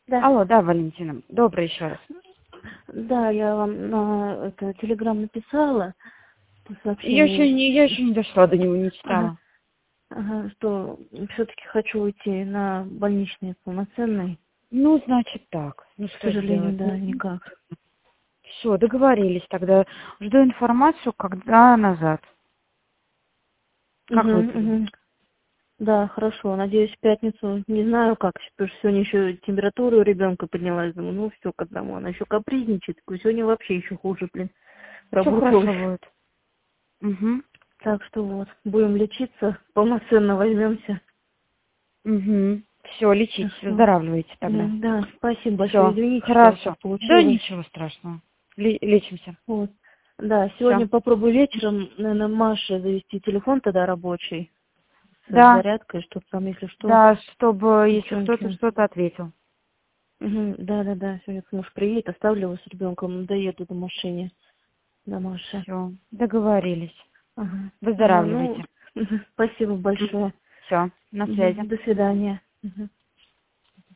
Да. Алло, да, Валентина. Добрый еще раз. Да, я вам на Телеграм написала Я еще сообщение. не дошла до него, не Ага, читала. ага, что все-таки хочу уйти на больничный полноценный. Ну, значит так. Ну, К что сожалению, сделать? да, никак. Все, договорились тогда. Жду информацию, когда назад. Как Угу, выпишем? угу. Да, хорошо. Надеюсь, в пятницу. Не знаю как, потому что сегодня еще температура у ребенка поднялась. Думаю, ну все, к одному. Она еще капризничает. Сегодня вообще еще хуже, блин. Все хорошо Пробурчалась. будет. Угу. Так что вот, будем лечиться, полноценно возьмемся. Угу. Все, лечитесь, Хорошо. выздоравливайте тогда. Да, спасибо большое. Все, Извините, что вот так хорошо. Да получилось. ничего страшного. Лечимся. Вот. Да, Все. сегодня попробую вечером, наверное, Маше завести телефон тогда рабочий с Да, зарядкой, чтобы там, если что, да, чтобы, если кто-то девчонки. что-то ответил. Да. Сегодня муж приедет, оставлю его с ребенком, доеду до машине, до Маши. Все, договорились. Ага. Ну, Выздоравливайте. спасибо большое. Все, на связи. До свидания.